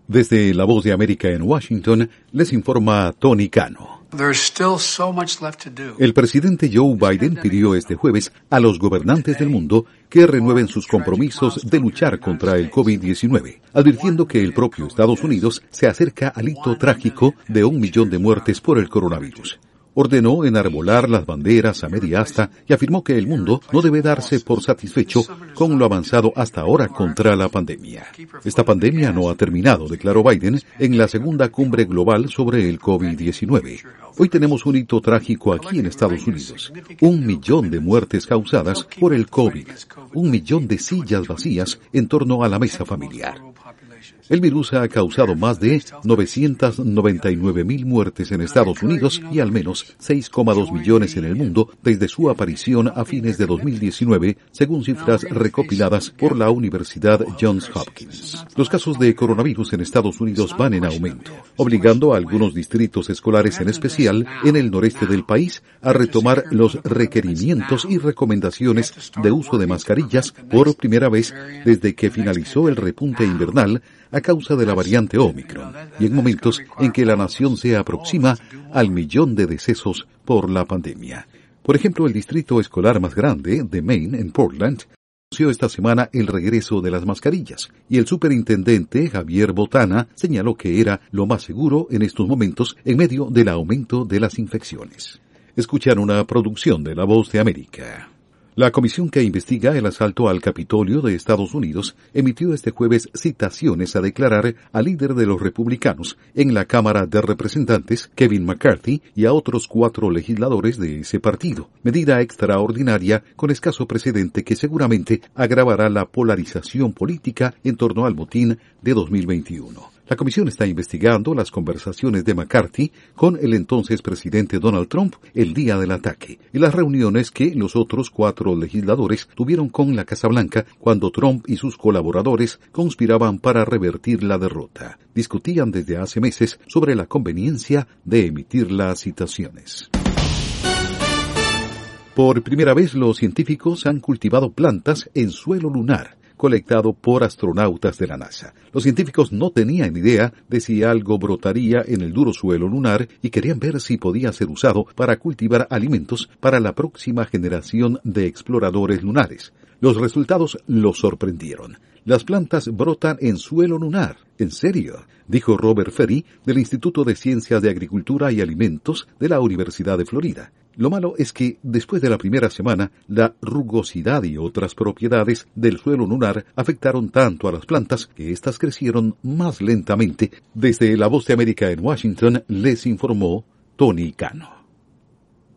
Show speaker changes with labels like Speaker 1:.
Speaker 1: Desde La Voz de América en Washington, les informa Tony Cano. El presidente Joe Biden pidió este jueves a los gobernantes del mundo que renueven sus compromisos de luchar contra el COVID-19, advirtiendo que el propio Estados Unidos se acerca al hito trágico de 1 millón de muertes por el coronavirus. Ordenó enarbolar las banderas a media asta y afirmó que el mundo no debe darse por satisfecho con lo avanzado hasta ahora contra la pandemia. Esta pandemia no ha terminado, declaró Biden en la segunda cumbre global sobre el COVID-19. Hoy tenemos un hito trágico aquí en Estados Unidos. 1 millón de muertes causadas por el COVID. 1 millón de sillas vacías en torno a la mesa familiar. El virus ha causado más de 999.000 muertes en Estados Unidos y al menos 6,2 millones en el mundo desde su aparición a fines de 2019, según cifras recopiladas por la Universidad Johns Hopkins. Los casos de coronavirus en Estados Unidos van en aumento, obligando a algunos distritos escolares, en especial en el noreste del país, a retomar los requerimientos y recomendaciones de uso de mascarillas por primera vez desde que finalizó el repunte invernal a causa de la variante Omicron, y en momentos en que la nación se aproxima al millón de decesos por la pandemia. Por ejemplo, el distrito escolar más grande de Maine, en Portland, anunció esta semana el regreso de las mascarillas, y el superintendente Javier Botana señaló que era lo más seguro en estos momentos en medio del aumento de las infecciones. Escuchan una producción de La Voz de América. La comisión que investiga el asalto al Capitolio de Estados Unidos emitió este jueves citaciones a declarar al líder de los republicanos en la Cámara de Representantes, Kevin McCarthy, y a otros 4 legisladores de ese partido, medida extraordinaria con escaso precedente que seguramente agravará la polarización política en torno al motín de 2021. La comisión está investigando las conversaciones de McCarthy con el entonces presidente Donald Trump el día del ataque y las reuniones que los otros 4 legisladores tuvieron con la Casa Blanca cuando Trump y sus colaboradores conspiraban para revertir la derrota. Discutían desde hace meses sobre la conveniencia de emitir las citaciones. Por primera vez los científicos han cultivado plantas en suelo lunar, colectado por astronautas de la NASA. Los científicos no tenían idea de si algo brotaría en el duro suelo lunar y querían ver si podía ser usado para cultivar alimentos para la próxima generación de exploradores lunares. Los resultados los sorprendieron. Las plantas brotan en suelo lunar. ¿En serio?, dijo Robert Ferry del Instituto de Ciencias de Agricultura y Alimentos de la Universidad de Florida. Lo malo es que, después de la primera semana, la rugosidad y otras propiedades del suelo lunar afectaron tanto a las plantas que éstas crecieron más lentamente. Desde La Voz de América en Washington, les informó Tony Cano.